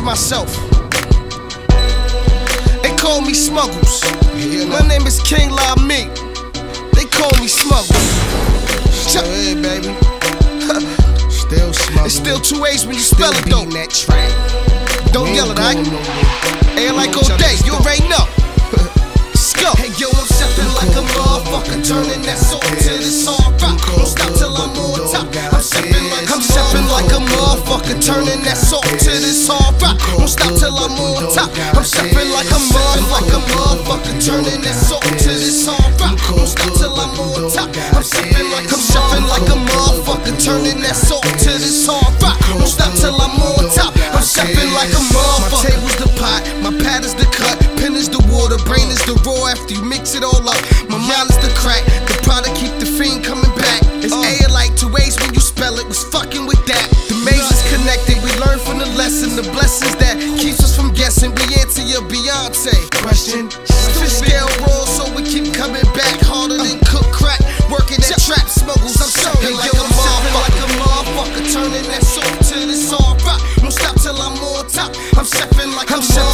myself. They call me Smuggles. My name is King La Me. They call me Smuggles. Still here, baby. Still smuggling. It's still 2 A's when you spell it though. That track. Don't yell it, aight? Ain't like all day, you already know. Let's go. Hey yo, I'm stepping like a motherfucker, turning that soul to this hard rock. Don't stop till I'm on top. I'm stepping like a motherfucker, turning that soul to this hard rock. Don't stop till I'm on top. I'm stepping like a motherfucker, turning that soul to this hard rock. Don't stop till I'm on top. I'm stepping like a motherfucker, turning that soul to this hard rock. Don't stop till I'm on top. I'm stepping like a motherfucker. My table's the pot, my pad is the cut, pen is the water, brain is the raw. After you mix it all up, my mind is the crack. The product keep the fiend coming back. It's A like 2 A's when you spell it. Was fucking with that. The maze is connected. We learn from the lesson, the blessings that keeps us from guessing. We answer your Beyonce question. Fish scale roll, so we keep coming back harder than cook crack. Working that trap Smuggles. I'm stepping like a motherfucker, turning that soul to this hard rock. Don't stop till I'm on top. I'm stepping like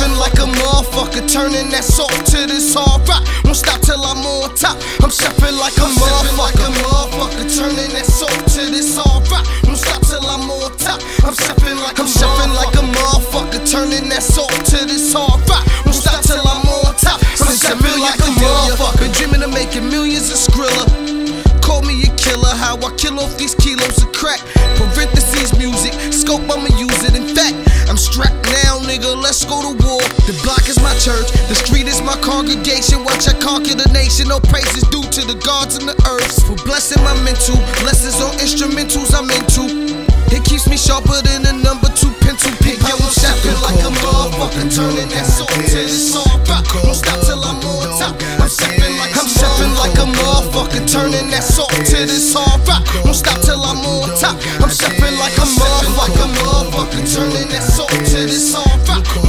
a motherfucker, turning that soul to this hard rock. Don't stop till I'm on top. I'm stepping like a motherfucker, turning that soul to this hard rock. Don't stop till I'm on top. I'm stepping like a motherfucker, turning that soul to this hard rock. Don't stop till I'm on top. I'm stepping like a motherfucker. Been dreaming of making millions of Skrilla. Call me a killer, how I kill off these kilos of crack. Parentheses music, scope I'ma use it. In fact, I'm strapped now, nigga, let's go to war. The block is my church, the street is my congregation. Watch I conquer the nation, no praises due to the gods and the earth. For blessing my mental, lessons on instrumentals I'm into. It keeps me sharper than a number 2 pencil pick. Yo, I'm stepping like a motherfucker, turning that soul to this hard rock. Don't stop till I'm on top. I'm stepping like a motherfucker, turning that soul to this hard rock. Don't stop till I'm on top. I'm stepping like a motherfucker, turning that soul to this hard rock.